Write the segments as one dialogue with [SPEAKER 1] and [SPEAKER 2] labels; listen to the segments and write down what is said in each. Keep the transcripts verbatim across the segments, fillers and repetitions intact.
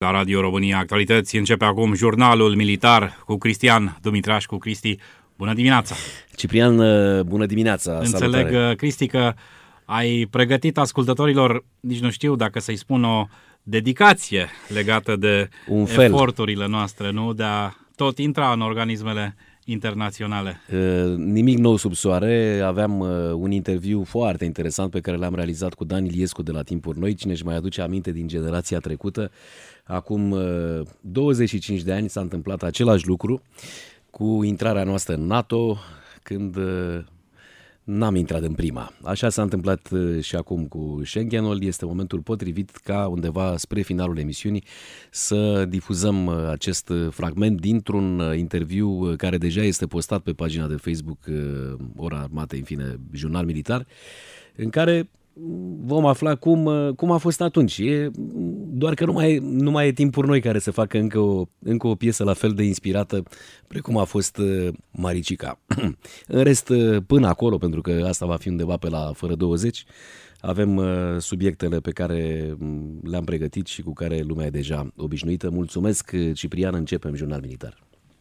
[SPEAKER 1] La Radio România Actualități începe acum jurnalul militar cu Cristian Dumitrașcu. Cristi, bună dimineața!
[SPEAKER 2] Ciprian, bună dimineața!
[SPEAKER 1] Înțeleg, salutare. Cristi, că ai pregătit ascultătorilor, nici nu știu dacă să-i spun, o dedicație legată de
[SPEAKER 2] Un fel.
[SPEAKER 1] eforturile noastre, nu? De a tot intra în organismele internaționale.
[SPEAKER 2] Uh, nimic nou sub soare. Aveam uh, un interviu foarte interesant pe care l-am realizat cu Dan Iliescu de la Timpuri Noi. Cine își mai aduce aminte din generația trecută, acum uh, douăzeci și cinci de ani s-a întâmplat același lucru cu intrarea noastră în NATO, când uh, n-am intrat în prima. Așa s-a întâmplat uh, și acum cu Schengenul. Este momentul potrivit ca undeva spre finalul emisiunii să difuzăm uh, acest fragment dintr-un uh, interviu uh, care deja este postat pe pagina de Facebook uh, Ora Armatei, în fine, Jurnal Militar, în care vom afla cum, cum a fost atunci. E, doar că nu mai, nu mai e Timpuri Noi care să facă încă o, încă o piesă la fel de inspirată precum a fost Maricica. În rest, până acolo, pentru că asta va fi undeva pe la fără douăzeci, avem subiectele pe care le-am pregătit și cu care lumea e deja obișnuită. Mulțumesc, Ciprian, începem Jurnal Militar.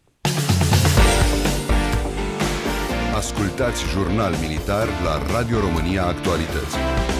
[SPEAKER 3] Ascultați Jurnal Militar la Radio România Actualități.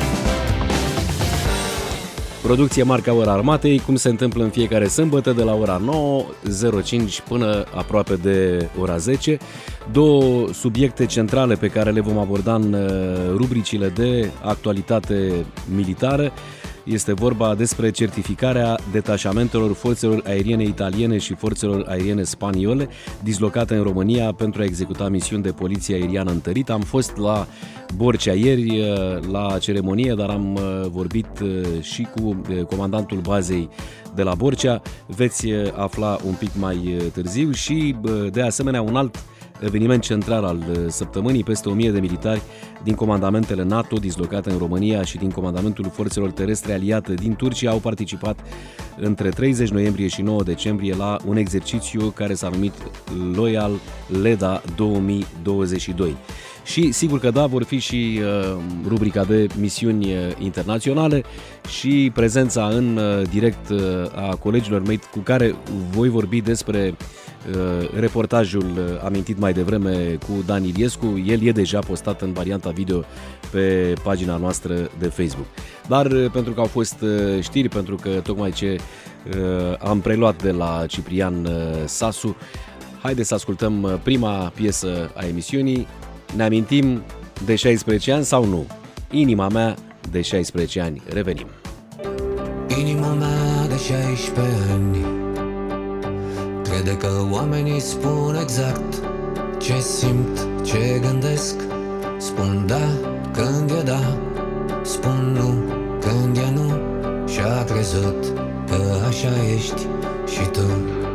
[SPEAKER 2] Producție marca Ora Armatei, cum se întâmplă în fiecare sâmbătă de la ora nouă zero cinci până aproape de ora zece. Două subiecte centrale pe care le vom aborda în rubricile de actualitate militară. Este vorba despre certificarea detașamentelor forțelor aeriene italiene și forțelor aeriene spaniole dislocate în România pentru a executa misiuni de poliție aeriană întărită. Am fost la Borcea ieri la ceremonie, dar am vorbit și cu comandantul bazei de la Borcea. Veți afla un pic mai târziu și, de asemenea, un alt eveniment central al săptămânii: peste o mie de militari din comandamentele NATO dislocate în România și din comandamentul forțelor terestre aliate din Turcia au participat între treizeci noiembrie și nouă decembrie la un exercițiu care s-a numit Loyal Leda două mii douăzeci și doi. Și sigur că da, vor fi și uh, rubrica de misiuni uh, internaționale și prezența în uh, direct uh, a colegilor mei cu care voi vorbi despre uh, reportajul uh, amintit mai devreme cu Dan Iliescu. El e deja postat în varianta video pe pagina noastră de Facebook. Dar uh, pentru că au fost uh, știri, pentru că tocmai ce uh, am preluat de la Ciprian uh, Sasu, haideți să ascultăm uh, prima piesă a emisiunii. Ne amintim de șaisprezece ani sau nu? Inima mea de șaisprezece ani. Revenim.
[SPEAKER 4] Inima mea de șaisprezece ani crede că oamenii spun exact ce simt, ce gândesc. Spun da când e da, spun nu când e nu. Și-a crezut că așa ești și tu.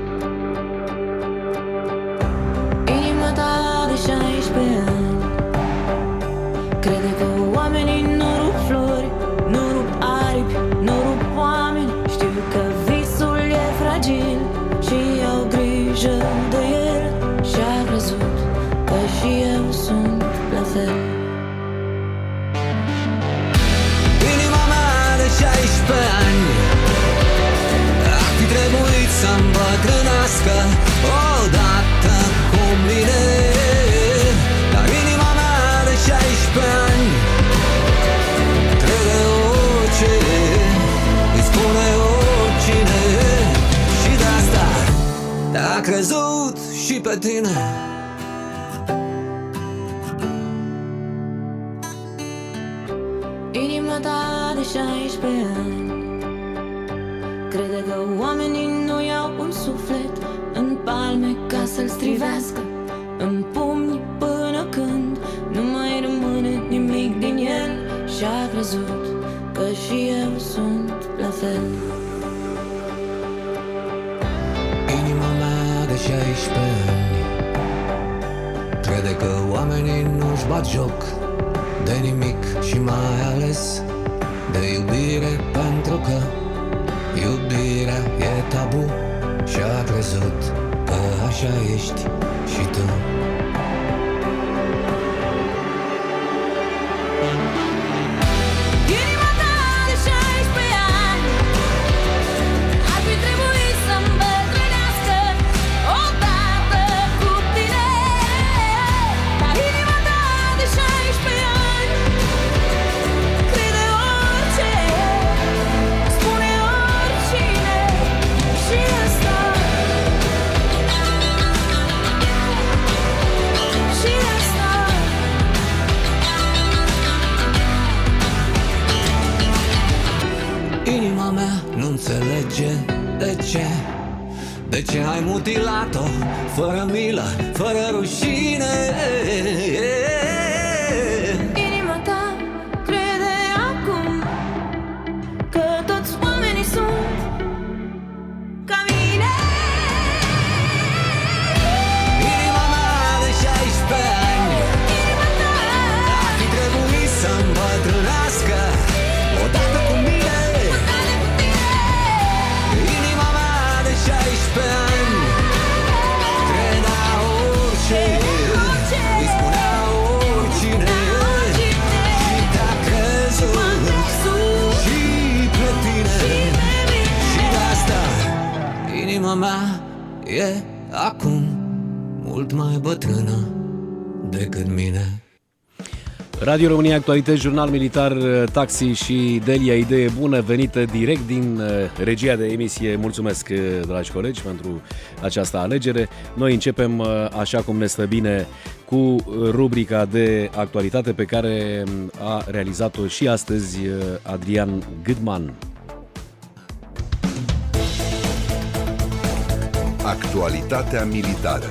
[SPEAKER 4] Inima ta de șaisprezece ani crede că oamenii nu rup flori, nu rup aripi, nu rup oameni. Știu că visul e fragil și au grijă de el. Și-a crezut că și eu sunt la fel. Inima mea de șaisprezece ani ar fi trebuit să-mi îmbătrânească odată cu mine. șaisprezece ani crede orice îi spune oricine. Și de asta te-a crezut și pe tine. Inima ta de șaisprezece ani crede că oamenii nu iau un suflet în palme ca să-l strivească, în pumni până când nu mai rămâne nimic din el. Și-a crezut că și eu sunt la fel. Inima mea de șaisprezece ani crede că oamenii nu-și bat joc de nimic și mai ales de iubire, pentru că iubirea e tabu. Și-a crezut că așa ești și tu. Inima ta de șaisprezece ani ar fi trebuit De ce? De ce ai mutilat-o fără milă, fără rușine?
[SPEAKER 5] Inima ta crede acum că toți oamenii sunt ca mine.
[SPEAKER 4] Inima mea de șaisprezece ani ar fi trebuit să îmbătrânească odată cu mine. Inima mea de șaisprezece ani credea orice, îi spunea oricine și te-a crezut și pe tine. Și de asta inima mea e acum mult mai bătrână decât mine.
[SPEAKER 2] Radio România Actualități, Jurnal Militar, Taxi și Delia, idee bună venită direct din regia de emisie. Mulțumesc, dragi colegi, pentru această alegere. Noi începem, așa cum ne stă bine, cu rubrica de actualitate pe care a realizat-o și astăzi Adrian Gâdman.
[SPEAKER 3] Actualitatea militară.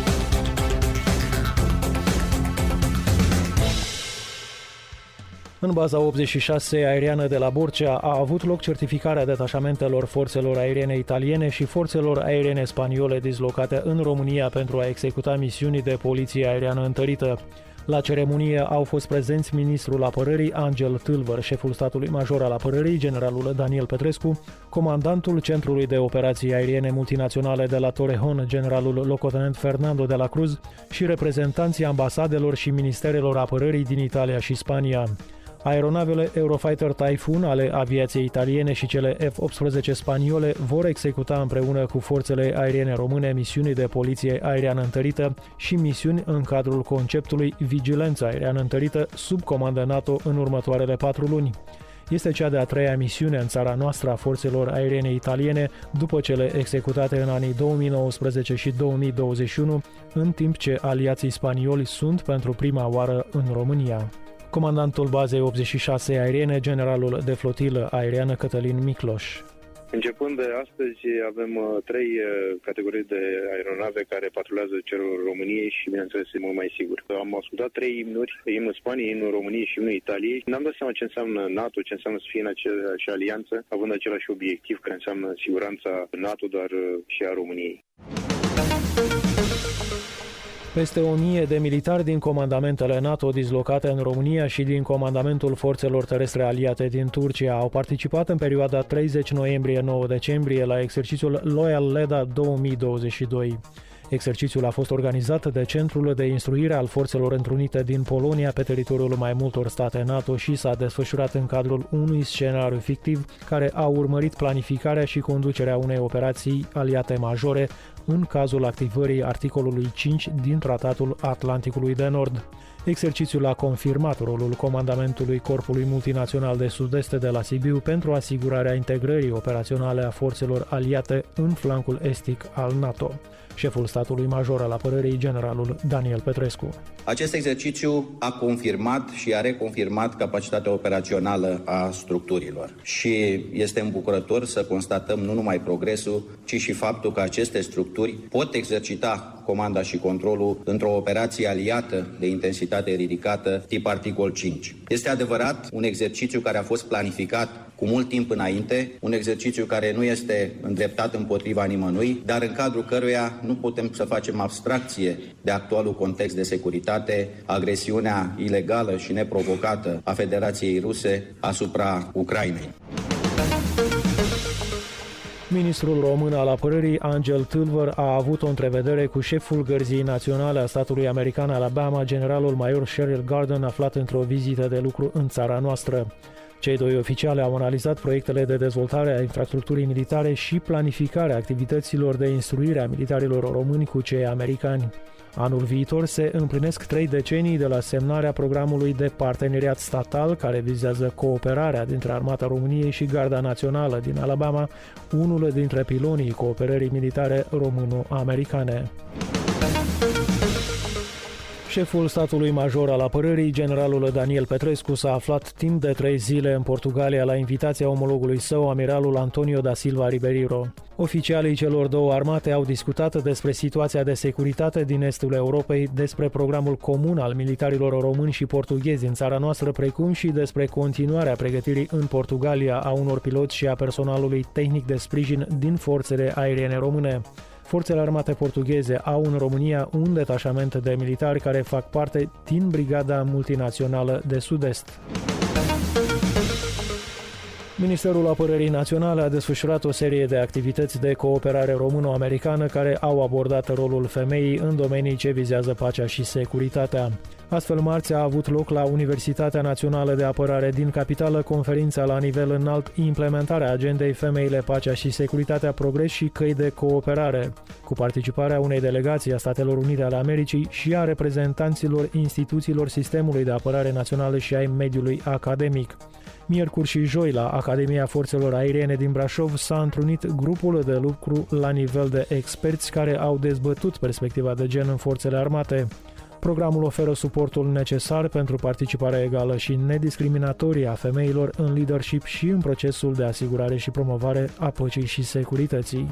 [SPEAKER 6] În baza optzeci și șase aeriană de la Borcea a avut loc certificarea detașamentelor forțelor aeriene italiene și forțelor aeriene spaniole dislocate în România pentru a executa misiuni de poliție aeriană întărită. La ceremonie au fost prezenți ministrul apărării Angel Tâlvăr, șeful statului major al apărării, generalul Daniel Petrescu, comandantul Centrului de Operații Aeriene Multinaționale de la Torrejon, generalul locotenent Fernando de la Cruz, și reprezentanții ambasadelor și ministerelor apărării din Italia și Spania. Aeronavele Eurofighter Typhoon ale aviației italiene și cele F optsprezece spaniole vor executa împreună cu forțele aeriene române misiuni de poliție aeriană întărită și misiuni în cadrul conceptului Vigilență aeriană întărită sub comandă NATO în următoarele patru luni. Este cea de-a treia misiune în țara noastră a forțelor aeriene italiene după cele executate în anii două mii nouăsprezece și două mii douăzeci și unu, în timp ce aliații spanioli sunt pentru prima oară în România. Comandantul bazei optzeci și șase aeriene, generalul de flotilă aeriană Cătălin Micloș.
[SPEAKER 7] Începând de astăzi avem uh, trei uh, categorii de aeronave care patrulează cerul României și, bineînțeles, e mult mai sigur. Am ascultat trei imnuri, imnul Spaniei, imnul României și imnul Italiei. Ne-am dat seama ce înseamnă NATO, ce înseamnă să fie în aceeași alianță, având același obiectiv care înseamnă siguranța NATO, dar uh, și a României.
[SPEAKER 6] Peste o mie de militari din comandamentele NATO dislocate în România și din comandamentul forțelor terestre aliate din Turcia au participat în perioada treizeci noiembrie nouă decembrie la exercițiul Loyal Leda două mii douăzeci și doi. Exercițiul a fost organizat de Centrul de Instruire al Forțelor Întrunite din Polonia pe teritoriul mai multor state NATO și s-a desfășurat în cadrul unui scenariu fictiv care a urmărit planificarea și conducerea unei operații aliate majore în cazul activării articolului cinci din Tratatul Atlanticului de Nord. Exercițiul a confirmat rolul comandamentului Corpului Multinațional de Sud-Est de la Sibiu pentru asigurarea integrării operaționale a forțelor aliate în flancul estic al NATO. Șeful statului major al apărării, generalul Daniel Petrescu.
[SPEAKER 8] Acest exercițiu a confirmat și a reconfirmat capacitatea operațională a structurilor și este îmbucurător să constatăm nu numai progresul, ci și faptul că aceste structuri pot exercita comanda și controlul într-o operație aliată de intensitate ridicată tip articol cinci. Este adevărat un exercițiu care a fost planificat cu mult timp înainte, un exercițiu care nu este îndreptat împotriva nimănui, dar în cadrul căruia nu putem să facem abstracție de actualul context de securitate, agresiunea ilegală și neprovocată a Federației Ruse asupra Ucrainei.
[SPEAKER 6] Ministrul român al apărării, Angel Tâlvăr, a avut o întrevedere cu șeful Gărzii Naționale a statului american Alabama, generalul major Sheryl Gordon, aflat într-o vizită de lucru în țara noastră. Cei doi oficiali au analizat proiectele de dezvoltare a infrastructurii militare și planificarea activităților de instruire a militarilor români cu cei americani. Anul viitor se împlinesc trei decenii de la semnarea programului de parteneriat statal care vizează cooperarea dintre Armata României și Garda Națională din Alabama, unul dintre pilonii cooperării militare româno-americane. Șeful statului major al apărării, generalul Daniel Petrescu, s-a aflat timp de trei zile în Portugalia la invitația omologului său, amiralul Antonio da Silva Ribeiro. Oficialii celor două armate au discutat despre situația de securitate din estul Europei, despre programul comun al militarilor români și portughezi în țara noastră, precum și despre continuarea pregătirii în Portugalia a unor piloți și a personalului tehnic de sprijin din forțele aeriene române. Forțele armate portugheze au în România un detașament de militari care fac parte din Brigada Multinațională de Sud-Est. Ministerul Apărării Naționale a desfășurat o serie de activități de cooperare româno-americană care au abordat rolul femeii în domenii ce vizează pacea și securitatea. Astfel, marți a avut loc la Universitatea Națională de Apărare din capitală conferința la nivel înalt Implementarea agendei Femeile, pacea și securitatea, progres și căi de cooperare, cu participarea unei delegații a Statelor Unite ale Americii și a reprezentanților instituțiilor sistemului de apărare națională și ai mediului academic. Miercuri și joi, la Academia Forțelor Aeriene din Brașov, s-a întrunit grupul de lucru la nivel de experți care au dezbătut perspectiva de gen în forțele armate. Programul oferă suportul necesar pentru participarea egală și nediscriminatorie a femeilor în leadership și în procesul de asigurare și promovare a păcii și securității.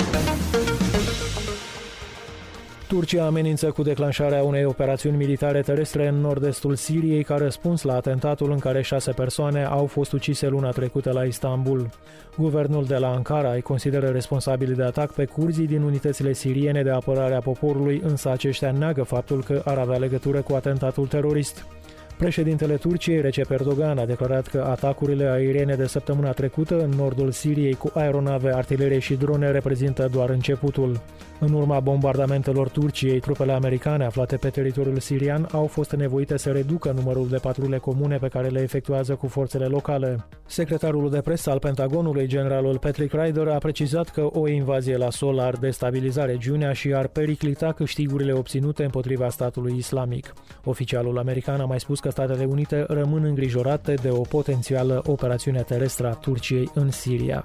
[SPEAKER 6] Turcia amenință cu declanșarea unei operațiuni militare terestre în nord-estul Siriei ca răspuns la atentatul în care șase persoane au fost ucise luna trecută la Istanbul. Guvernul de la Ankara îi consideră responsabili de atac pe curzii din unitățile siriene de apărare a poporului, însă aceștia neagă faptul că ar avea legătură cu atentatul terorist. Președintele Turciei, Recep Erdogan, a declarat că atacurile aeriene de săptămâna trecută în nordul Siriei cu aeronave, artilerie și drone reprezintă doar începutul. În urma bombardamentelor Turciei, trupele americane aflate pe teritoriul sirian au fost nevoite să reducă numărul de patrule comune pe care le efectuează cu forțele locale. Secretarul de presă al Pentagonului, generalul Patrick Ryder, a precizat că o invazie la sol ar destabiliza regiunea și ar periclita câștigurile obținute împotriva statului islamic. Oficialul american a mai spus că Statele Unite rămân îngrijorate de o potențială operațiune terestră a Turciei în Siria.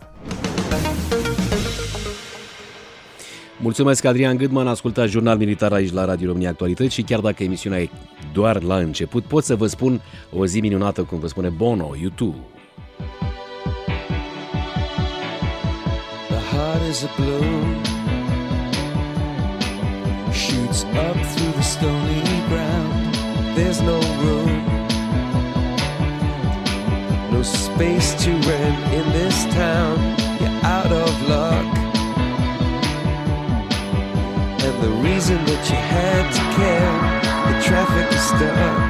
[SPEAKER 2] Mulțumesc, Adrian Gâdman, ascultați Jurnal Militar aici la Radio România Actualități și chiar dacă emisiunea e doar la început, pot să vă spun o zi minunată, cum vă spune Bono, U two.
[SPEAKER 9] The heart is a balloon, shoots up through the stony ground. There's no room, no space to rent in this town. You're out of luck, and the reason that you had to care, the traffic is stuck,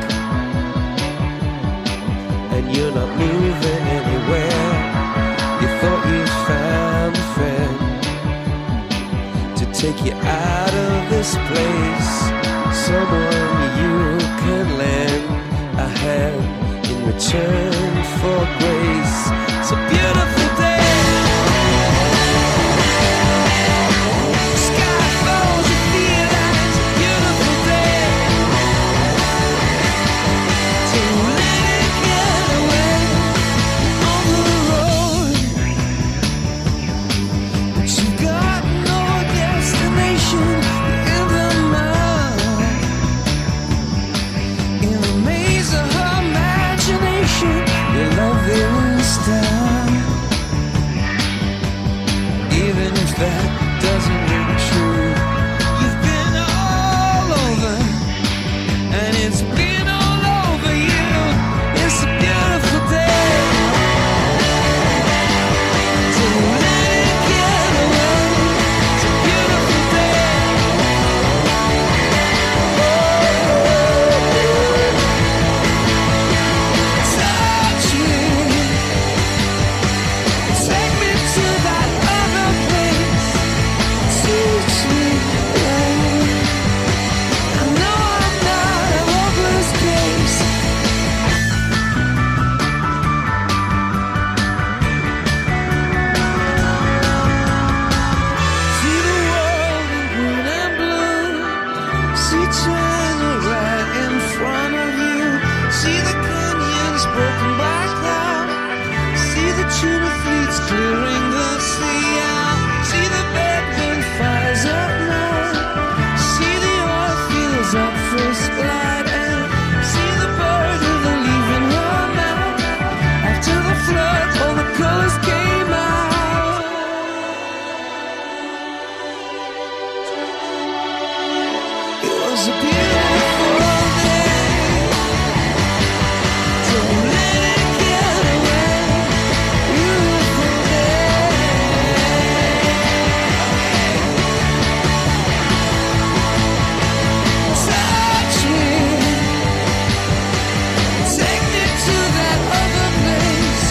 [SPEAKER 9] and you're not moving anywhere. You thought you found a friend to take you out of this place, someone you can lend a hand in return for grace. It's a beautiful day. Even if that doesn't ring true, you've been all over, and it's been all over you. It's a beautiful day to let it get away. It's a beautiful day. Touch me, take me to that other place. was a beautiful day. Don't let it get away. Beautiful day. Touch me. Take me to that other place.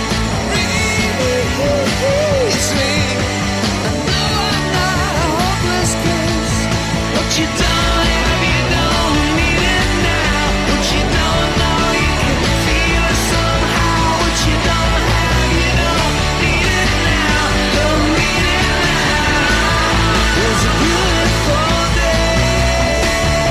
[SPEAKER 9] Release me. I know I'm not a hopeless case. What you don't have, you don't need it now. What you don't know, you can feel it somehow. What you don't have, you don't need it now. Don't need it now. It's a beautiful day.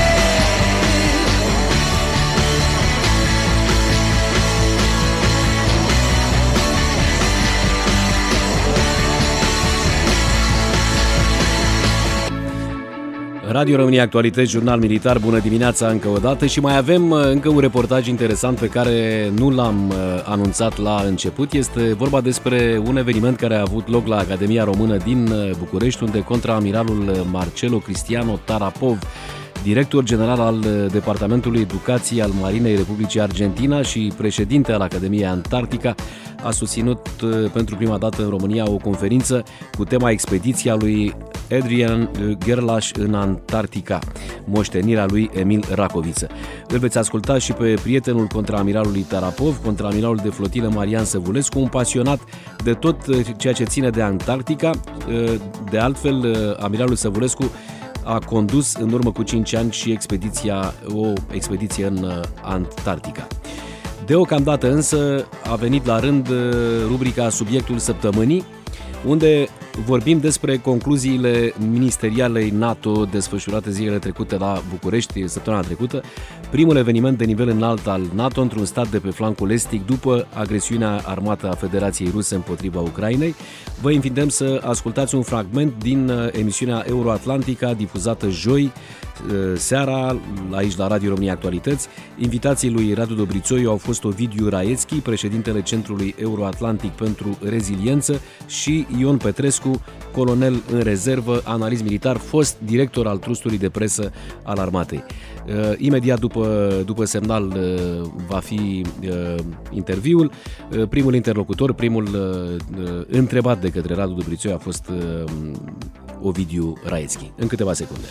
[SPEAKER 2] Radio România Actualități, jurnal militar, bună dimineața încă o dată și mai avem uh, încă un reportaj interesant pe care nu l-am uh, anunțat la început. Este vorba despre un eveniment care a avut loc la Academia Română din uh, București, unde contraamiralul Marcelo Cristiano Tarapov, director general al uh, Departamentului Educației al Marinei Republicii Argentina și președinte al Academiei Antarctica, a susținut uh, pentru prima dată în România o conferință cu tema expediția lui Adrian Gerlache în Antarctica, moștenirea lui Emil Racoviță. Îl veți asculta și pe prietenul contraamiralului Tarapov, contraamiralul de flotilă Marian Săvulescu, un pasionat de tot ceea ce ține de Antarctica. De altfel, amiralul Săvulescu a condus în urmă cu cinci ani și expediția, o expediție în Antarctica. Deocamdată însă a venit la rând rubrica Subiectul Săptămânii, unde vorbim despre concluziile ministerialei NATO desfășurate zilele trecute la București, săptămâna trecută, primul eveniment de nivel înalt al NATO într-un stat de pe flancul estic după agresiunea armată a Federației Ruse împotriva Ucrainei. Vă invităm să ascultați un fragment din emisiunea Euroatlantica difuzată joi seara aici la Radio România Actualități. Invitații lui Radu Dobrițoiu au fost Ovidiu Raețchi, președintele Centrului Euroatlantic pentru Reziliență, și Ion Petrescu, colonel în rezervă, analist militar, fost director al trustului de presă al armatei. Imediat după, după semnal va fi interviul. Primul interlocutor, primul întrebat de către Radu Dobrițoiu a fost Ovidiu Raețchi. În câteva secunde.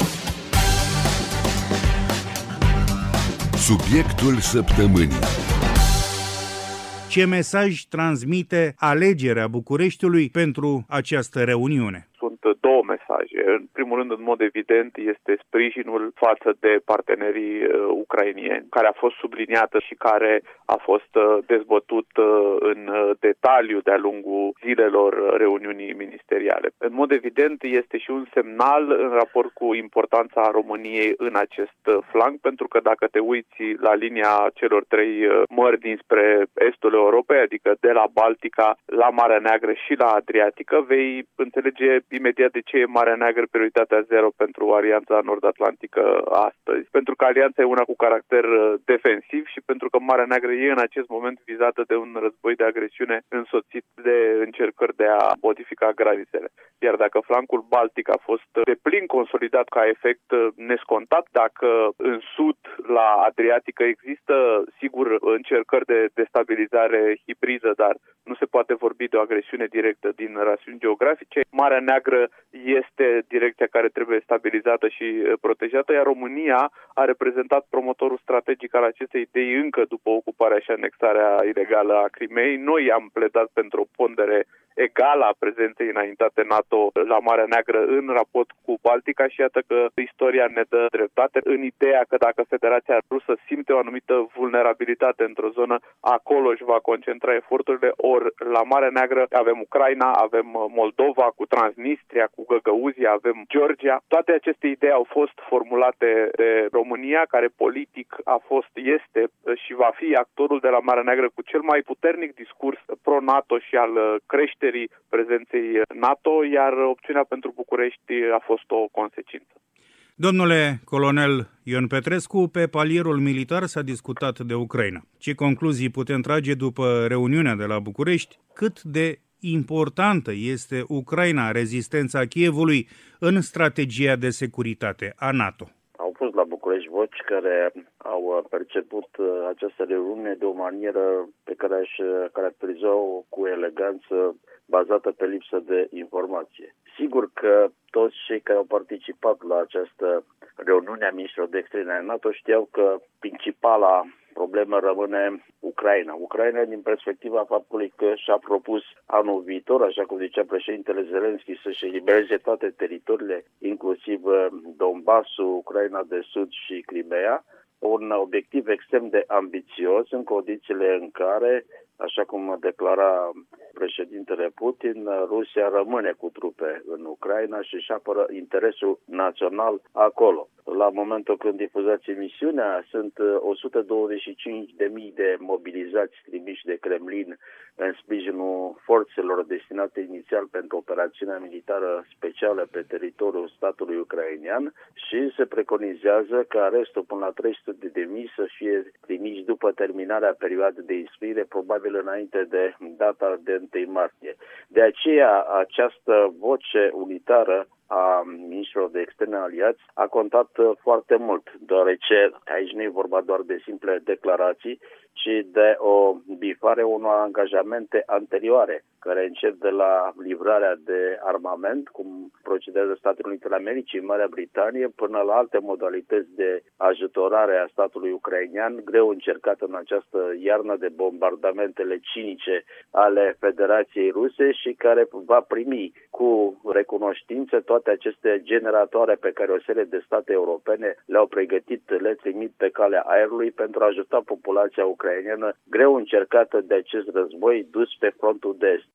[SPEAKER 3] Subiectul săptămânii.
[SPEAKER 10] Ce mesaj transmite alegerea Bucureștiului pentru această reuniune?
[SPEAKER 11] Sunt două mesaje. În primul rând, în mod evident, este sprijinul față de partenerii uh, ucrainieni, care a fost subliniată și care a fost uh, dezbătut uh, în detaliu de-a lungul zilelor reuniunii ministeriale. În mod evident, este și un semnal în raport cu importanța României în acest uh, flanc, pentru că dacă te uiți la linia celor trei uh, mări dinspre estul Europei, adică de la Baltica, la Marea Neagră și la Adriatică, vei înțelege imediat de ce e Marea Neagră prioritatea zero pentru Alianța Nord-Atlantică astăzi. Pentru că alianța e una cu caracter defensiv și pentru că Marea Neagră e în acest moment vizată de un război de agresiune însoțit de încercări de a modifica granițele. Iar dacă flancul Baltic a fost deplin consolidat ca efect nescontat, dacă în sud, la Adriatică, există, sigur, încercări de destabilizare hibridă, dar nu se poate vorbi de o agresiune directă din rațiuni geografice, Marea Neagră este direcția care trebuie stabilizată și protejată, iar România a reprezentat promotorul strategic al acestei idei încă după ocuparea și anexarea ilegală a Crimeei. Noi am pledat pentru o pondere egală a prezenței înaintate NATO la Marea Neagră în raport cu Baltica și iată că istoria ne dă dreptate în ideea că dacă Federația Rusă simte o anumită vulnerabilitate într-o zonă, acolo își va concentra eforturile, ori la Marea Neagră avem Ucraina, avem Moldova cu Transnistria, cu Găgăuzia, avem Georgia. Toate aceste idei au fost formulate de România, care politic a fost, este și va fi actorul de la Marea Neagră cu cel mai puternic discurs pro-NATO și al creșterii prezenței NATO, iar opțiunea pentru București a fost o consecință.
[SPEAKER 10] Domnule colonel Ion Petrescu, pe palierul militar s-a discutat de Ucraina. Ce concluzii putem trage după reuniunea de la București? Cât de importantă este Ucraina, rezistența Kievului în strategia de securitate a NATO?
[SPEAKER 12] fost la București voci care au perceput această reuniune de o manieră pe care aș caracteriza-o cu eleganță, bazată pe lipsă de informație. Sigur că toți cei care au participat la această reuniune a ministrilor de externe ai NATO știau că principala problemă rămâne Ucraina. Ucraina din perspectiva faptului că și-a propus anul viitor, așa cum zicea președintele Zelenski, să-și elibereze toate teritoriile, inclusiv Donbassul, Ucraina de Sud și Crimea, un obiectiv extrem de ambițios în condițiile în care, așa cum declara președintele Putin, Rusia rămâne cu trupe în Ucraina și își apără interesul național acolo. La momentul când difuzați emisiunea, sunt o sută douăzeci și cinci de mii de mobilizați trimiși de Kremlin în sprijinul forțelor destinate inițial pentru operațiunea militară specială pe teritoriul statului ucrainean și se preconizează ca restul până la trei sute de mii să fie trimiși după terminarea perioadei de instruire, probabil înainte de data de întâi martie. De aceea, această voce unitară a ministrilor de externe aliați a contat foarte mult, deoarece aici nu e vorba doar de simple declarații, ci de o bifare unor angajamente anterioare, care încep de la livrarea de armament, cum procedează Statele Unite ale Americii, Marea Britanie, până la alte modalități de ajutorare a statului ucrainean, greu încercat în această iarnă de bombardamentele cinice ale Federației Ruse și care va primi cu recunoștință toate aceste generatoare pe care o serie de state europene le-au pregătit, le trimit pe calea aerului pentru a ajuta populația ucraineană greu încercată de acest război dus pe frontul de est.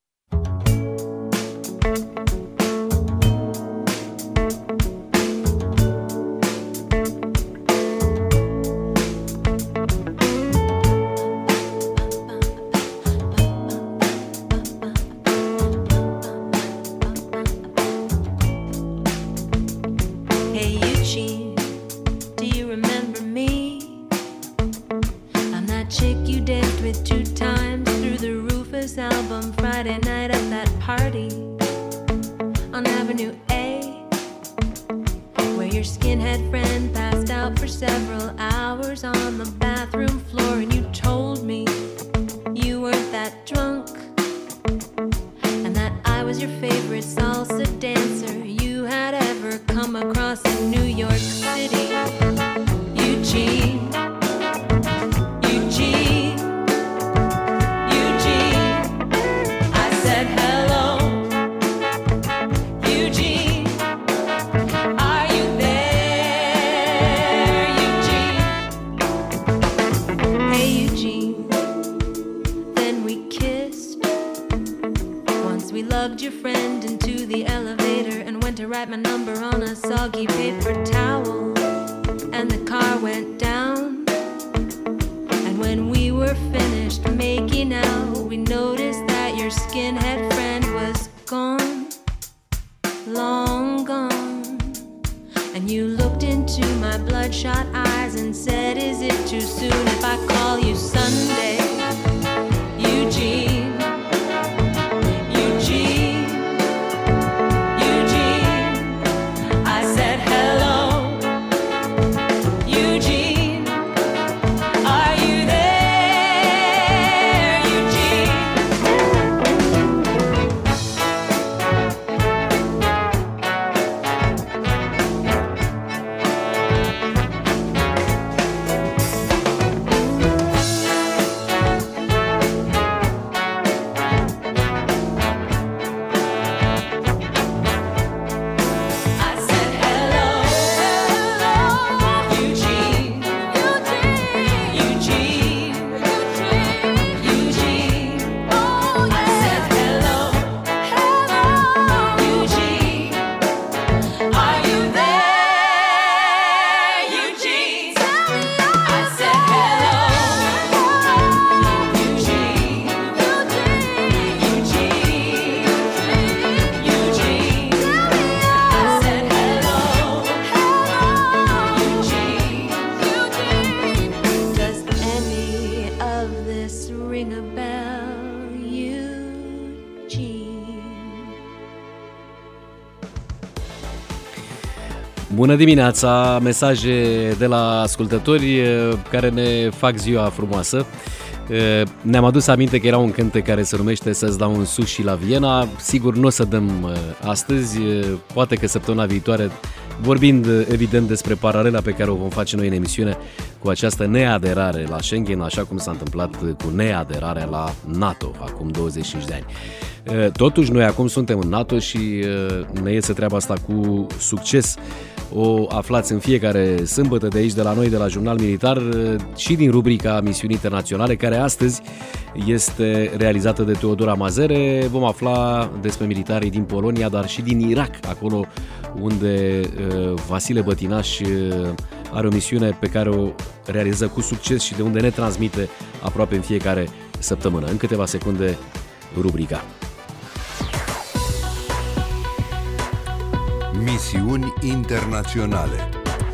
[SPEAKER 2] Bună dimineața, mesaje de la ascultători care ne fac ziua frumoasă. Ne-am adus aminte că era un cântec care se numește Să-ți dau un sushi la Viena. Sigur nu o să dăm astăzi, poate că săptămâna viitoare, vorbind evident despre paralela pe care o vom face noi în emisiune cu această neaderare la Schengen, așa cum s-a întâmplat cu neaderarea la NATO acum douăzeci și cinci de ani. Totuși noi acum suntem în NATO și ne iese treaba asta cu succes. O aflați în fiecare sâmbătă de aici, de la noi, de la Jurnal Militar, și din rubrica Misiuni Internaționale, care astăzi este realizată de Teodora Mazere. Vom afla despre militarii din Polonia, dar și din Irak, acolo unde Vasile Bătinaș are o misiune pe care o realiză cu succes și de unde ne transmite aproape în fiecare săptămână. În câteva secunde, rubrica.
[SPEAKER 3] Misiuni internaționale.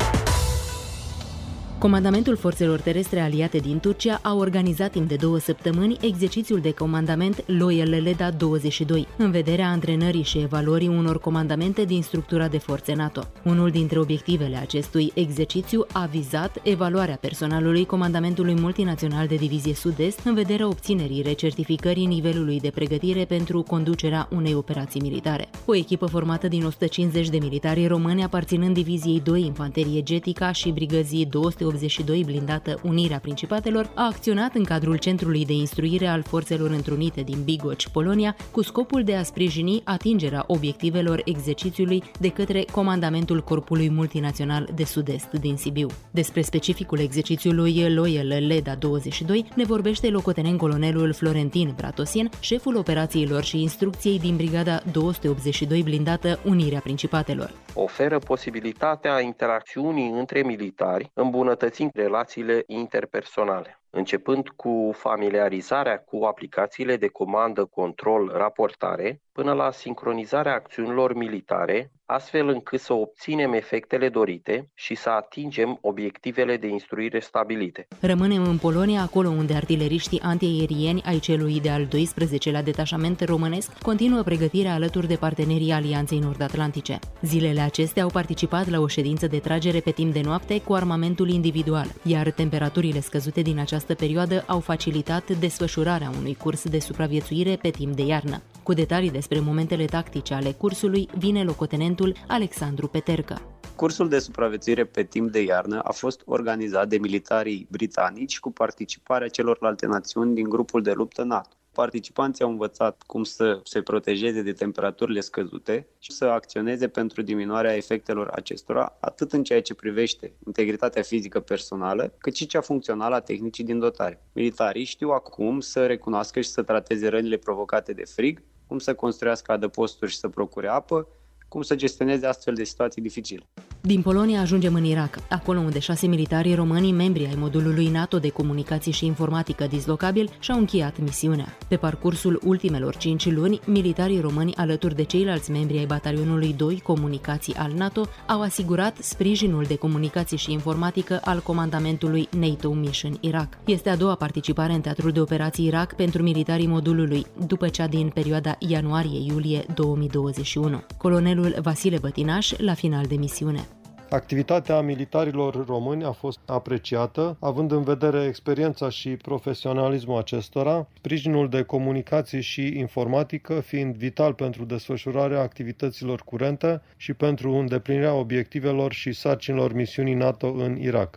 [SPEAKER 13] Comandamentul Forțelor Terestre Aliate din Turcia a organizat timp de două săptămâni exercițiul de comandament Loyal Leda douăzeci și doi, în vederea antrenării și evaluării unor comandamente din structura de forțe NATO. Unul dintre obiectivele acestui exercițiu a vizat evaluarea personalului Comandamentului Multinațional de Divizie Sud-Est în vederea obținerii recertificării nivelului de pregătire pentru conducerea unei operații militare. O echipă formată din o sută cincizeci de militari români aparținând Diviziei doi Infanterie Getica și Brigăzii două sute optzeci și doi blindată Unirea Principatelor, a acționat în cadrul Centrului de Instruire al Forțelor Întrunite din Bigocz, Polonia, cu scopul de a sprijini atingerea obiectivelor exercițiului de către Comandamentul Corpului Multinațional de Sud-Est din Sibiu. Despre specificul exercițiului Loyal Leda douăzeci și doi ne vorbește locotenent colonelul Florentin Bratosien, șeful operațiilor și instrucției din Brigada două sute optzeci și doi blindată Unirea Principatelor.
[SPEAKER 14] Oferă posibilitatea interacțiunii între militari, îmbunătățind relațiile interpersonale, începând cu familiarizarea cu aplicațiile de comandă, control, raportare, până la sincronizarea acțiunilor militare, astfel încât să obținem efectele dorite și să atingem obiectivele de instruire stabilite.
[SPEAKER 13] Rămânem în Polonia, acolo unde artileriștii antiaerieni ai celui de-al doisprezecelea detașament românesc continuă pregătirea alături de partenerii Alianței Nord-Atlantice. Zilele acestea au participat la o ședință de tragere pe timp de noapte cu armamentul individual, iar temperaturile scăzute din această perioadă au facilitat desfășurarea unui curs de supraviețuire pe timp de iarnă. Cu detalii despre momentele tactice ale cursului vine locotenentul Alexandru Petercă.
[SPEAKER 15] Cursul de supraviețuire pe timp de iarnă a fost organizat de militarii britanici cu participarea celorlalte națiuni din grupul de luptă NATO. Participanții au învățat cum să se protejeze de temperaturile scăzute și să acționeze pentru diminuarea efectelor acestora, atât în ceea ce privește integritatea fizică personală, cât și cea funcțională a tehnicii din dotare. Militarii știu acum să recunoască și să trateze rănile provocate de frig, cum să construiască adăposturi și să procure apă, cum să gestioneze astfel de situații dificile.
[SPEAKER 13] Din Polonia ajungem în Irak, acolo unde șase militari români, membri ai modulului NATO de comunicații și informatică dislocabil, și-au încheiat misiunea. Pe parcursul ultimelor cinci luni, militarii români, alături de ceilalți membri ai batalionului doi Comunicații al NATO, au asigurat sprijinul de comunicații și informatică al comandamentului NATO Mission Irak. Este a doua participare în teatrul de operații Irak pentru militarii modulului, după cea din perioada ianuarie-iulie două mii douăzeci și unu. Colonelul Vasile Bătinaș, la final de misiune.
[SPEAKER 16] Activitatea militarilor români a fost apreciată, având în vedere experiența și profesionalismul acestora, sprijinul de comunicații și informatică fiind vital pentru desfășurarea activităților curente și pentru îndeplinirea obiectivelor și sarcinilor misiunii NATO în Irak.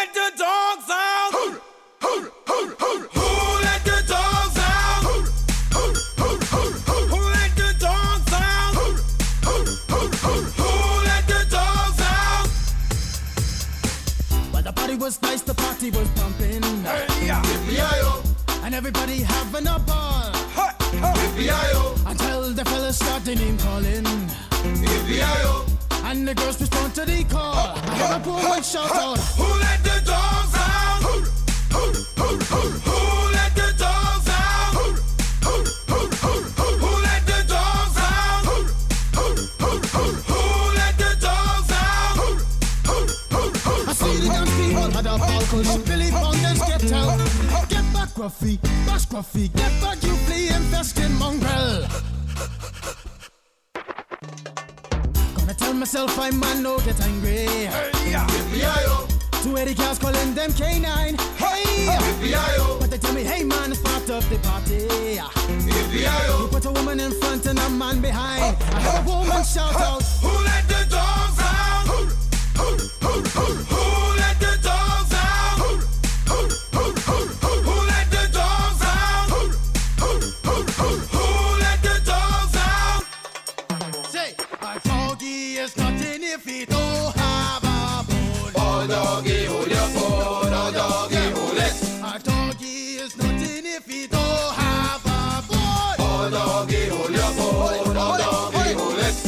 [SPEAKER 17] Was nice, the party was pumping. Hey, yeah. And everybody having a ball. Hey, hey. Until the fellas start the name calling. Hey, and the girls respond to the call. I hear a poor one shout out, who let the dogs out? Who, who, who, who, who let the dogs out? Who, who, who, who, who, who let the dogs out? Who, who, who, who, who let the dogs out? Who, who, who, who, I see the young people had a ball cause Billy Bonders get out. Get back, Gruffy, bash Gruffy, get back, you flea infested mongrel. Gonna tell myself I'm man, no get angry. Hey, yeah. Two eighty cars calling them K nine. Hey, but they tell me, hey man, it's part of the party. You put a woman in front and a man behind. I heard a woman shout out, who let the dogs out? Who, who, who, who, who let the dogs out? Who, who, who, who, who, who let the dogs out? Who, who, who, who, who let the dogs out? Say, a doggy is nothing if he don't have a bone. Oh doggy, hold your bone. Oh doggy, hold it. A doggy is nothing if he don't have a bone. Oh doggy, hold your bone. Oh doggy, hold it.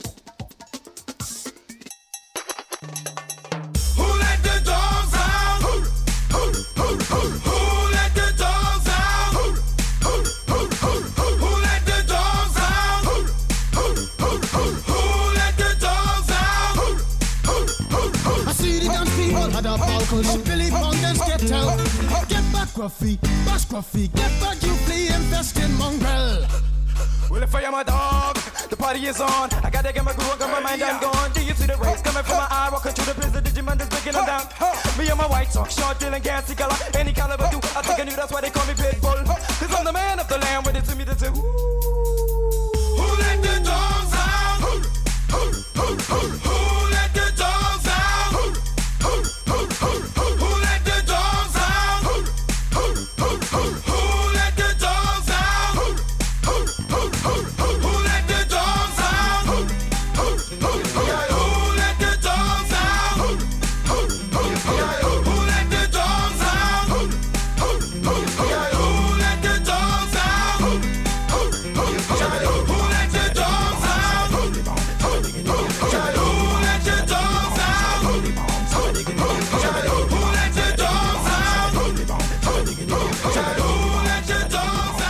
[SPEAKER 17] Who let the dogs out? Who, who, who, who, who let the dogs out? Who, who, who, who, who, who let the dogs out? Who, who, who, who, who let the dogs out? Who, who, who, who. I see the dance people had a ball cause Billy Fountains get out. Get back, Gruffy, bash Gruffy, get back, you flea infested mongrel. Well, if I am a dog, the party is on. I gotta get my groove on, got my mind, I'm gone. Do you see the rays coming from my eye? Walking through the prison, Digimon is breaking them down. Me and my white sock, short, dealing, gassy color. Any caliber do, I think I knew that's why they call me Pitbull. Cause I'm the man of the land, with it to me to do. Who let the dogs out? Who, who, who, who, who let the dogs out? Who, who, who, who, who, who let the dogs out? Who, who, who, who, who let the dogs out? Who, who, who, who, who, who let the dogs out? Who, who, who, who, who let the dogs out? Who, who, who, who, who let the dogs out? Who, who, who, who, who let the dogs out? Who, who, who, who, who let the dogs out? Who, who, who, who, who let the dogs out? Who, who, who, who let the dogs out? Who, who, who, let the dogs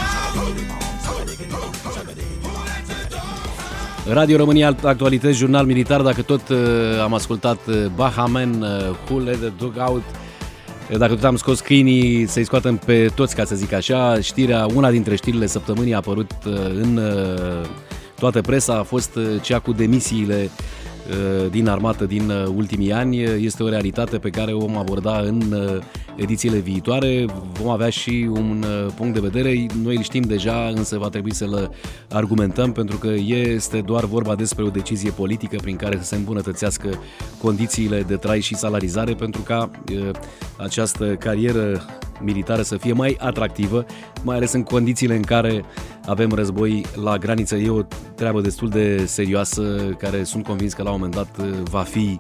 [SPEAKER 17] out?
[SPEAKER 2] Radio România Actualități, jurnal militar. Dacă tot uh, am ascultat uh, Bahamen, uh, Who Let the Dog Out, uh, dacă tot am scos câinii să-i scoatem pe toți, ca să zic așa, știrea, una dintre știrile săptămânii a apărut uh, în uh, toată presa, a fost uh, cea cu demisiile uh, din armată din uh, ultimii ani. Este o realitate pe care o vom aborda în uh, edițiile viitoare. Vom avea și un uh, punct de vedere, noi îl știm deja, însă va trebui să-l argumentăm, pentru că este doar vorba despre o decizie politică prin care să se îmbunătățească condițiile de trai și salarizare, pentru ca uh, această carieră militară să fie mai atractivă, mai ales în condițiile în care avem război la graniță. E o treabă destul de serioasă, care sunt convins că la un moment dat uh, va fi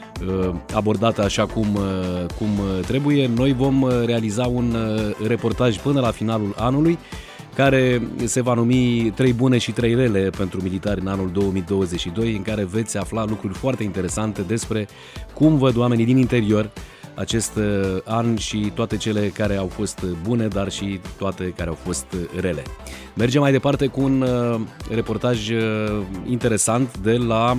[SPEAKER 2] abordată așa cum, cum trebuie. Noi vom realiza un reportaj până la finalul anului, care se va numi Trei bune și trei rele pentru militari în anul două mii douăzeci și doi, în care veți afla lucruri foarte interesante despre cum văd oamenii din interior acest an și toate cele care au fost bune, dar și toate care au fost rele. Mergem mai departe cu un reportaj interesant de la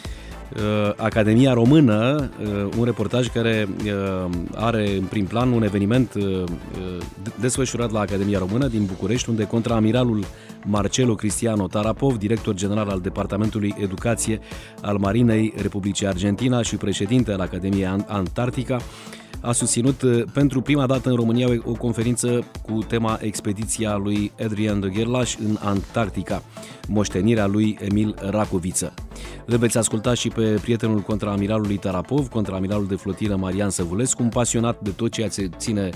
[SPEAKER 2] Academia Română, un reportaj care are în prim plan un eveniment desfășurat la Academia Română din București, unde contraamiralul Marcelo Cristiano Tarapov, director general al Departamentului Educație al Marinei Republicii Argentina și președinte al Academiei Antarctica, a susținut pentru prima dată în România o conferință cu tema Expediția lui Adrian de Gerlache în Antarctica, moștenirea lui Emil Racoviță. Îl veți asculta și pe prietenul contraamiralului Tarapov, contraamiralul de flotilă Marian Săvulescu, un pasionat de tot ceea ce ține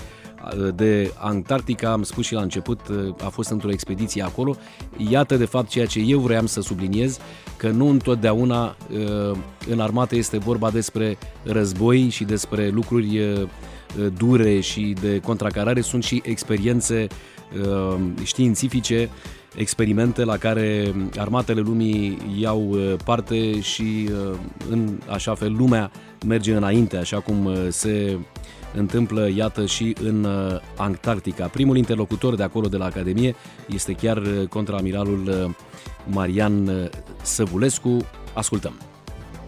[SPEAKER 2] de Antarctica. Am spus și la început, a fost într-o expediție acolo. Iată de fapt ceea ce eu vreau să subliniez, că nu întotdeauna în armată este vorba despre război și despre lucruri dure și de contracarare, sunt și experiențe științifice, experimente la care armatele lumii iau parte și în așa fel lumea merge înainte, așa cum se întâmplă, iată, și în Antarctica. Primul interlocutor de acolo, de la Academie, este chiar contraamiralul Marian Săvulescu. Ascultăm.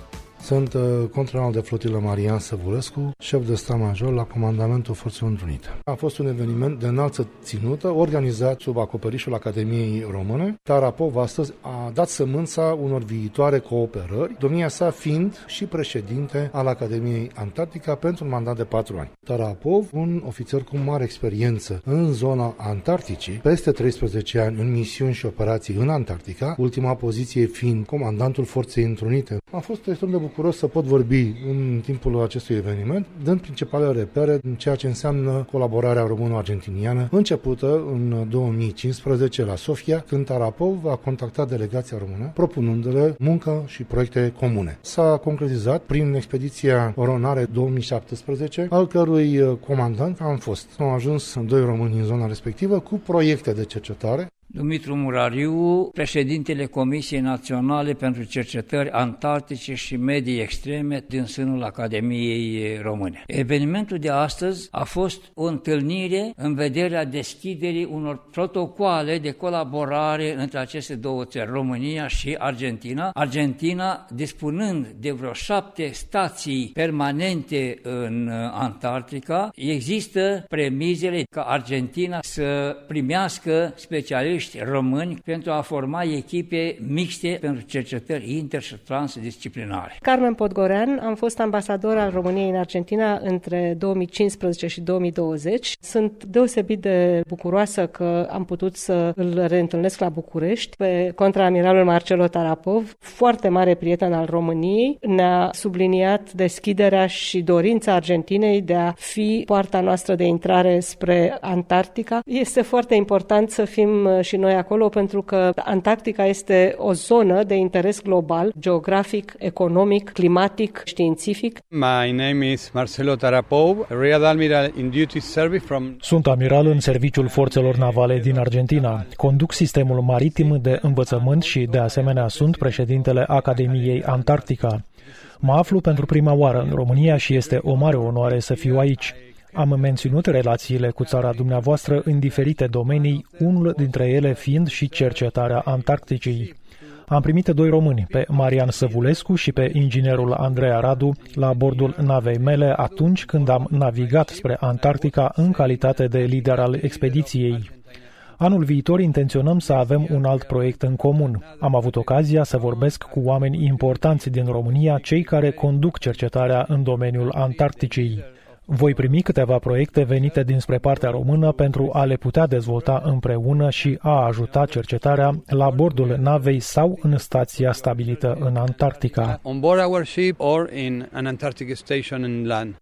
[SPEAKER 18] Sunt uh, contralor de flotilă Marian Săvulescu, șef de stat major la Comandamentul Forțelor Întrunite. A fost un eveniment de înaltă ținută, organizat sub acoperișul Academiei Române. Tarapov astăzi a dat sămânța unor viitoare cooperări, domnia sa fiind și președinte al Academiei Antarctica pentru un mandat de patru ani. Tarapov, un ofițer cu mare experiență în zona Antarcticii, peste treisprezece ani în misiuni și operații în Antarctica, ultima poziție fiind comandantul Forței Întrunite. Am fost extrem de bucuros să pot vorbi în timpul acestui eveniment, dând principale repere în ceea ce înseamnă colaborarea româno-argentiniană, începută în două mii cincisprezece la Sofia, când Tarapov a contactat delegația română, propunându-le muncă și proiecte comune. S-a concretizat prin expediția Oronare două mii șaptesprezece, al cărui comandant am fost. Au ajuns doi români în zona respectivă cu proiecte de cercetare.
[SPEAKER 19] Dumitru Murariu, președintele Comisiei Naționale pentru Cercetări Antarctice și Medii Extreme din sânul Academiei Române. Evenimentul de astăzi a fost o întâlnire în vederea deschiderii unor protocoale de colaborare între aceste două țări, România și Argentina. Argentina dispunând de vreo șapte stații permanente în Antarctica, există premizele ca Argentina să primească specialiști români pentru a forma echipe mixte pentru cercetări inter- și transdisciplinare.
[SPEAKER 20] Carmen Podgorean, am fost ambasador al României în Argentina între două mii cincisprezece și două mii douăzeci. Sunt deosebit de bucuroasă că am putut să îl reîntâlnesc la București pe contraamiralul Marcelo Tarapov, foarte mare prieten al României. Ne-a subliniat deschiderea și dorința Argentinei de a fi poarta noastră de intrare spre Antarctica. Este foarte important să fim și noi acolo, pentru că Antarctica este o zonă de interes global, geografic, economic, climatic, științific.
[SPEAKER 21] My name is Marcelo Tarapov, Rear Admiral in Duty Service from...
[SPEAKER 6] Sunt amiral în serviciul forțelor navale din Argentina. Conduc sistemul maritim de învățământ și, de asemenea, sunt președintele Academiei Antarctica. Mă aflu pentru prima oară în România și este o mare onoare să fiu aici. Am menținut relațiile cu țara dumneavoastră în diferite domenii, unul dintre ele fiind și cercetarea Antarcticii. Am primit doi români, pe Marian Săvulescu și pe inginerul Andreea Radu, la bordul navei mele atunci când am navigat spre Antarctica în calitate de lider al expediției. Anul viitor intenționăm să avem un alt proiect în comun. Am avut ocazia să vorbesc cu oameni importanți din România, cei care conduc cercetarea în domeniul Antarcticii. Voi primi câteva proiecte venite dinspre partea română pentru a le putea dezvolta împreună și a ajuta cercetarea la bordul navei sau în stația stabilită în Antarctica.
[SPEAKER 21] On board our ship or in an Antarctic station in land.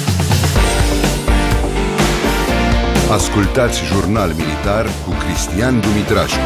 [SPEAKER 3] Ascultați Jurnal Militar cu Cristian Dumitrașcu.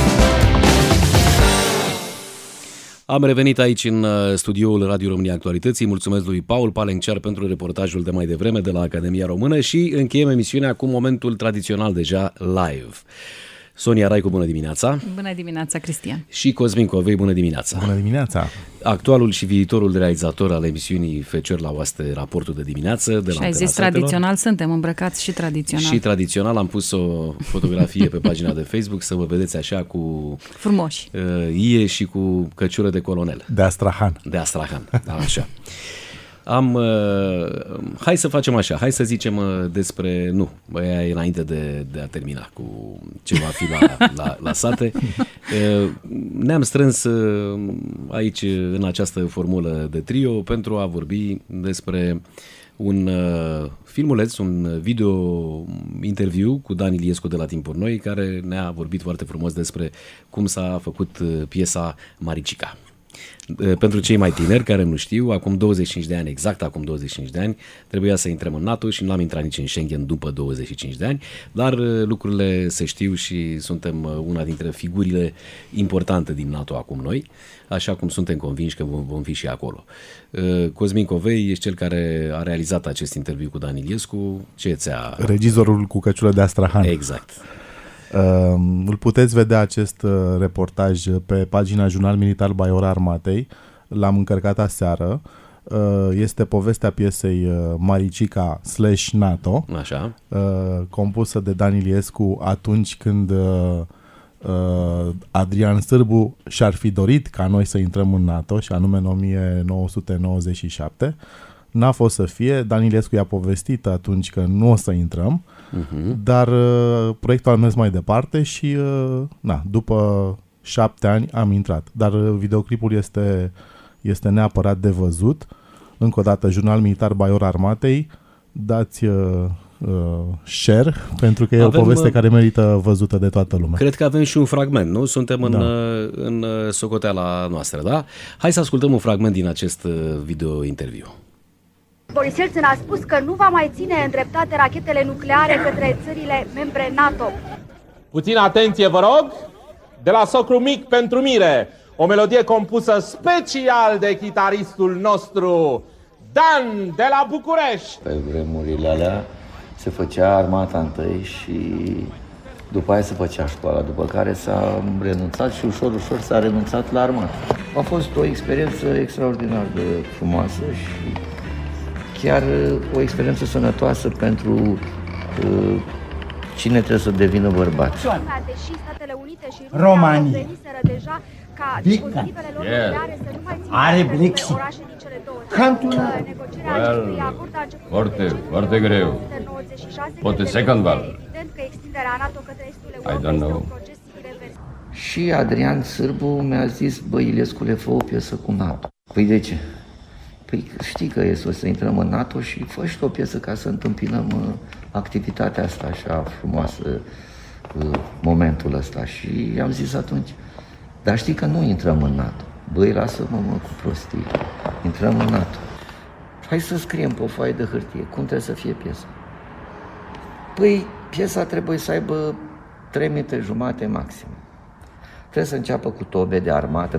[SPEAKER 2] Am revenit aici în studioul Radio România Actualității. Mulțumesc lui Paul Palenciar pentru reportajul de mai devreme de la Academia Română și încheiem emisiunea cu momentul tradițional deja live. Sonia Raicu, bună dimineața!
[SPEAKER 22] Bună dimineața, Cristian!
[SPEAKER 2] Și Cosmin Covei, bună dimineața!
[SPEAKER 23] Bună dimineața!
[SPEAKER 2] Actualul și viitorul realizator al emisiunii Fecior la oaste, raportul de dimineață. De
[SPEAKER 22] și
[SPEAKER 2] la
[SPEAKER 22] ai zis tradițional, suntem îmbrăcați și tradițional.
[SPEAKER 2] Și tradițional, am pus o fotografie pe pagina de Facebook să vă vedeți așa cu...
[SPEAKER 22] Frumoși!
[SPEAKER 2] Uh, ie și cu căciură de colonel.
[SPEAKER 23] De Astrahan.
[SPEAKER 2] De Astrahan, așa. Am, uh, hai să facem așa, hai să zicem uh, despre, nu, băia e înainte de, de a termina cu ce va fi la, la, la sate. Uh, ne-am strâns uh, aici în această formulă de trio pentru a vorbi despre un uh, filmuleț, un video interviu cu Dan Iliescu de la Timpuri Noi, care ne-a vorbit foarte frumos despre cum s-a făcut uh, piesa Maricica. Pentru cei mai tineri care nu știu, acum douăzeci și cinci de ani, exact acum douăzeci și cinci de ani, trebuia să intrăm în NATO și nu am intrat nici în Schengen după douăzeci și cinci de ani, dar lucrurile se știu și suntem una dintre figurile importante din NATO acum noi, așa cum suntem convinși că vom, vom fi și acolo. Cosmin Covei ești cel care a realizat acest interviu cu Dan Iliescu. Ce ți-a...
[SPEAKER 23] Regizorul cu căciulă de Astrahan.
[SPEAKER 2] Exact.
[SPEAKER 23] Uh, îl puteți vedea acest uh, reportaj pe pagina Jurnal Militar Baiora Armatei. L-am încărcat aseară. Uh, este povestea piesei uh, Maricica slash NATO,
[SPEAKER 2] așa.
[SPEAKER 23] Uh, compusă de Dan Iliescu atunci când uh, Adrian Sârbu și-ar fi dorit ca noi să intrăm în NATO, și anume în o mie nouă sute nouăzeci și șapte. N-a fost să fie, Danilescu i-a povestit atunci că nu o să intrăm, uh-huh. dar uh, proiectul a mers mai departe și uh, na, după șapte ani am intrat. Dar uh, videoclipul este, este neapărat de văzut. Încă o dată, Jurnal Militar Baior Armatei, dați uh, uh, share, pentru că e avem, o poveste uh, care merită văzută de toată lumea.
[SPEAKER 2] Cred că avem și un fragment, nu? Suntem în,
[SPEAKER 23] da.
[SPEAKER 2] în socoteala noastră, da? Hai să ascultăm un fragment din acest video-interviu.
[SPEAKER 1] Boris Yeltsin a spus că nu va mai ține îndreptate rachetele nucleare către țările membre NATO.
[SPEAKER 4] Puțin atenție, vă rog! De la socru mic pentru mire, o melodie compusă special de chitaristul nostru, Dan de la București.
[SPEAKER 5] Pe vremurile alea se făcea armata întâi și după aia se făcea școala, după care s-a renunțat și ușor, ușor s-a renunțat la armată. A fost o experiență extraordinar de frumoasă și chiar o experiență sănătoasă pentru uh, cine trebuie să devină bărbat.
[SPEAKER 1] Deși Statele Unite și
[SPEAKER 24] România
[SPEAKER 1] veniseră deja ca dispozitivele lor nucleare să nu mai țină pe orașe din cele două țări. Negocierea acestui acord a început
[SPEAKER 25] foarte, foarte greu. Poate second value.
[SPEAKER 1] Evident că extinderea NATO către estul
[SPEAKER 25] I don't know.
[SPEAKER 1] un proces irreversibil.
[SPEAKER 5] Și Adrian Sârbu mi-a zis, bă, Ilescule, fă o piesă cu NATO. Păi de ce? Păi știi că este o să intrăm în NATO și fă și o piesă ca să întâmpinăm uh, activitatea asta așa frumoasă, uh, momentul ăsta. Și i-am zis atunci, dar știi că nu intrăm în NATO. Băi, lasă-mă, mă, cu prostii. Intrăm în NATO. Hai să scriem pe o foaie de hârtie cum trebuie să fie piesa. Păi, piesa trebuie să aibă trei minute jumate maxim. Trebuie să înceapă cu tobe de armată.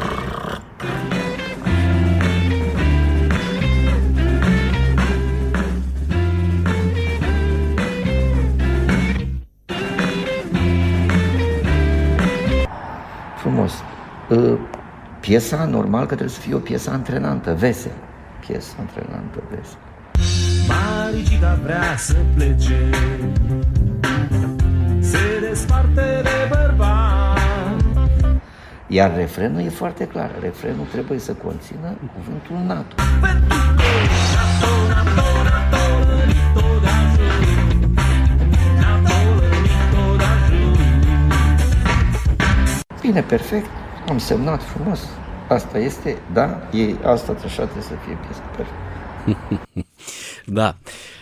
[SPEAKER 5] Frumos. Piesa, normal că trebuie să fie o piesă antrenantă, veselă. Piesă antrenantă, veselă.
[SPEAKER 26] Maricica vrea să plece, se desparte de bărbat.
[SPEAKER 5] Iar refrenul e foarte clar. Refrenul trebuie să conțină cuvântul NATO. Bine, perfect, am semnat frumos. Asta este, da, e, asta așa trebuie să fie piesă, perfect.
[SPEAKER 2] Da.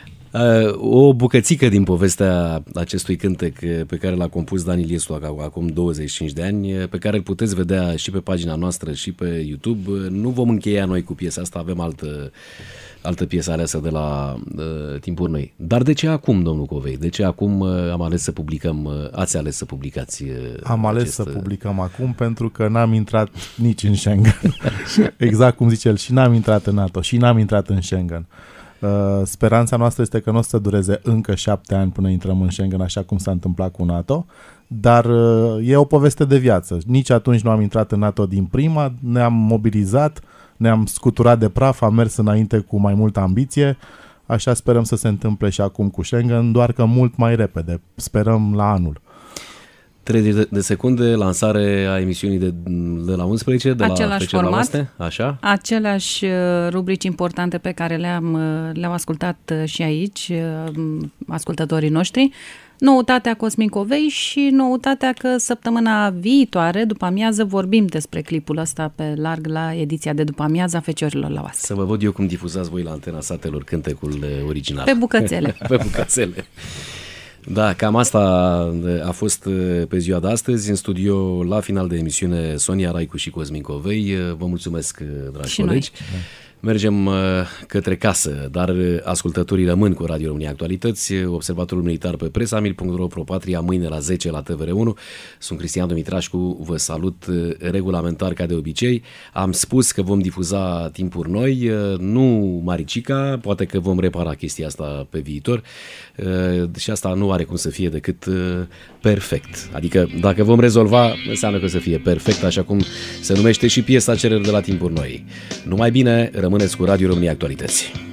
[SPEAKER 2] O bucățică din povestea acestui cântec pe care l-a compus Dan Iliescu acum douăzeci și cinci de ani, pe care îl puteți vedea și pe pagina noastră și pe YouTube. Nu vom încheia noi cu piesa asta, avem altă, altă piesă aleasă de la uh, timpuri noi. Dar de ce acum, domnul Covei? De ce acum uh, am ales să publicăm, uh, ați ales să publicați? Uh,
[SPEAKER 23] am ales
[SPEAKER 2] acest,
[SPEAKER 23] să publicăm acum pentru că n-am intrat nici în Schengen. Exact cum zice el, și n-am intrat în NATO și n-am intrat în Schengen. Uh, speranța noastră este că nu o să dureze încă șapte ani până intrăm în Schengen, așa cum s-a întâmplat cu NATO, dar uh, e o poveste de viață. Nici atunci nu am intrat în NATO din prima, ne-am mobilizat, ne-am scuturat de praf, am mers înainte cu mai multă ambiție, așa sperăm să se întâmple și acum cu Schengen, doar că mult mai repede, sperăm la anul.
[SPEAKER 2] treizeci de secunde, lansare a emisiunii de, de la unsprezece, de
[SPEAKER 22] același
[SPEAKER 2] la
[SPEAKER 22] format,
[SPEAKER 2] F C la așa?
[SPEAKER 22] Aceleași rubrici importante pe care le-am, le-au ascultat și aici ascultătorii noștri. Noutatea Cosmin Covei și noutatea că săptămâna viitoare, după amiază, vorbim despre clipul ăsta pe larg la ediția de după amiază a Feciorilor la oasă.
[SPEAKER 2] Să vă văd eu cum difuzați voi la Antena Satelor cântecul original.
[SPEAKER 22] Pe bucățele.
[SPEAKER 2] Pe bucățele. Da, cam asta a fost pe ziua de astăzi. În studio, la final de emisiune, Sonia Raicu și Cosmin Covei. Vă mulțumesc, dragi și colegi. Noi. Mergem către casă, dar ascultătorii rămân cu Radio România Actualități. Observatorul militar pe presamil punct ro, ProPatria, mâine la zece la T V R unu. Sunt Cristian Dumitrașcu, vă salut regulamentar ca de obicei. Am spus că vom difuza timpuri noi, nu Maricica, poate că vom repara chestia asta pe viitor și asta nu are cum să fie decât perfect. Adică dacă vom rezolva, înseamnă că să fie perfect, așa cum se numește și piesa Cereri de la timpuri noi. Numai bine, rămâneți cu Radio România Actualități.